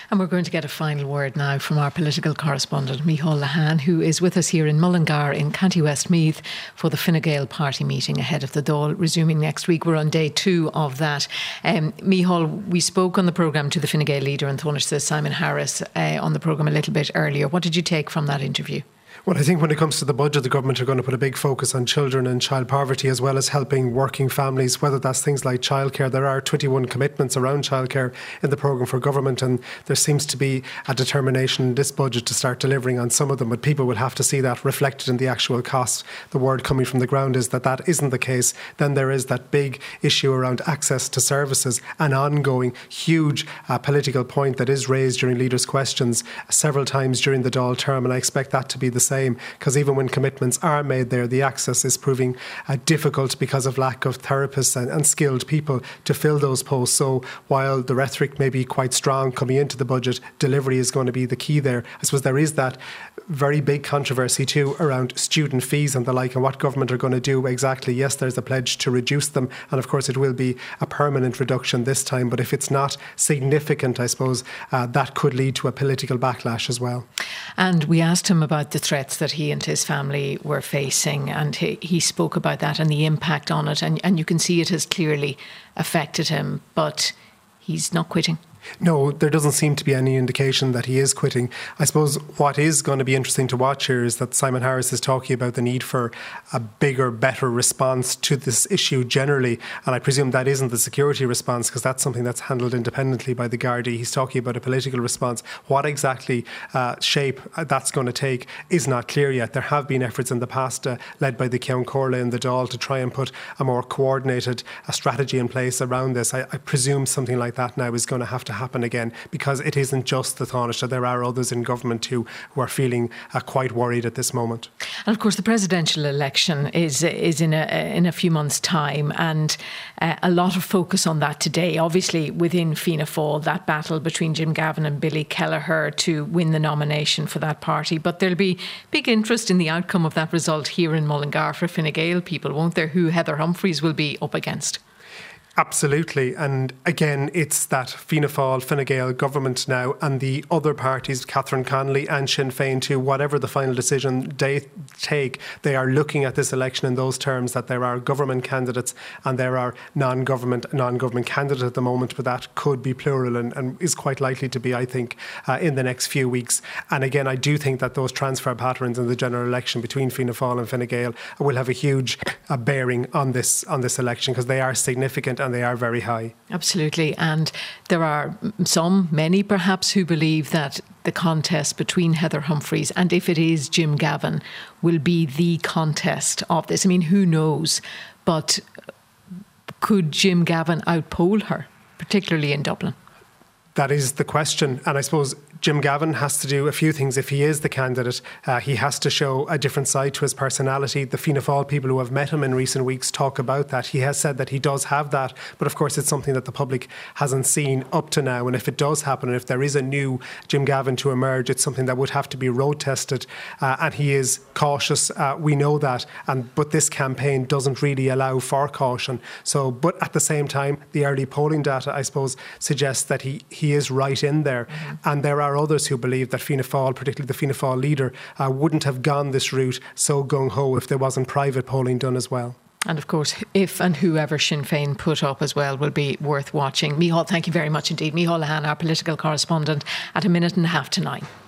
And we're going to get a final word now from our political correspondent, Micheál Lehane, who is with us here in Mullingar in County Westmeath for the Fine Gael party meeting ahead of the Dáil resuming next week. We're on day 2 of that. Micheál, we spoke on the programme to the Fine Gael leader in Taoiseach, Simon Harris, on the programme a little bit earlier. What did you take from that interview? Well, I think when it comes to the budget, the government are going to put a big focus on children and child poverty, as well as helping working families, whether that's things like childcare. There are 21 commitments around childcare in the programme for government, and there seems to be a determination in this budget to start delivering on some of them, but people will have to see that reflected in the actual costs. The word coming from the ground is that that isn't the case. Then there is that big issue around access to services, an ongoing huge political point that is raised during leaders' questions several times during the Dáil term, and I expect that to be the same, because even when commitments are made there, the access is proving difficult because of lack of therapists and skilled people to fill those posts. So while the rhetoric may be quite strong coming into the budget, delivery is going to be the key there. I suppose there is that very big controversy too around student fees and the like, and what government are going to do exactly. Yes, there's a pledge to reduce them, and of course it will be a permanent reduction this time, but if it's not significant, I suppose that could lead to a political backlash as well. And we asked him about the threats that he and his family were facing, and he spoke about that and the impact on it, and you can see it has clearly affected him, but he's not quitting. No, there doesn't seem to be any indication that he is quitting. I suppose what is going to be interesting to watch here is that Simon Harris is talking about the need for a bigger, better response to this issue generally. And I presume that isn't the security response, because that's something that's handled independently by the Gardaí. He's talking about a political response. What exactly shape that's going to take is not clear yet. There have been efforts in the past led by the Ceann Comhairle and the Dáil to try and put a more coordinated strategy in place around this. I presume something like that now is going to have to happen again, because it isn't just the Taoiseach. There are others in government too who are feeling quite worried at this moment. And of course the presidential election is in a few months' time, and a lot of focus on that today. Obviously within Fianna Fáil, that battle between Jim Gavin and Billy Kelleher to win the nomination for that party, but there'll be big interest in the outcome of that result here in Mullingar for Fine Gael people, won't there, who Heather Humphreys will be up against? Absolutely. And again, it's that Fianna Fáil, Fine Gael government now, and the other parties, Catherine Connolly and Sinn Féin too, whatever the final decision they take, they are looking at this election in those terms, that there are government candidates and there are non-government candidates at the moment, but that could be plural and is quite likely to be, I think, in the next few weeks. And again, I do think that those transfer patterns in the general election between Fianna Fáil and Fine Gael will have a huge bearing on this election, because they are significant and they are very high. Absolutely. And there are many perhaps, who believe that the contest between Heather Humphreys and, if it is, Jim Gavin, will be the contest of this. I mean, who knows? But could Jim Gavin outpoll her, particularly in Dublin? That is the question. And I suppose Jim Gavin has to do a few things if he is the candidate. He has to show a different side to his personality. The Fianna Fáil people who have met him in recent weeks talk about that. He has said that he does have that, but of course it's something that the public hasn't seen up to now. And if it does happen, and if there is a new Jim Gavin to emerge, it's something that would have to be road tested. And he is cautious. We know that. But this campaign doesn't really allow for caution. But at the same time, the early polling data, I suppose, suggests that he is right in there. Mm-hmm. And there are others who believe that Fianna Fáil, particularly the Fianna Fáil leader, wouldn't have gone this route so gung-ho if there wasn't private polling done as well. And of course, if and whoever Sinn Féin put up as well will be worth watching. Micheál, thank you very much indeed. Micheál Lehane, our political correspondent, at 9:30 to 9.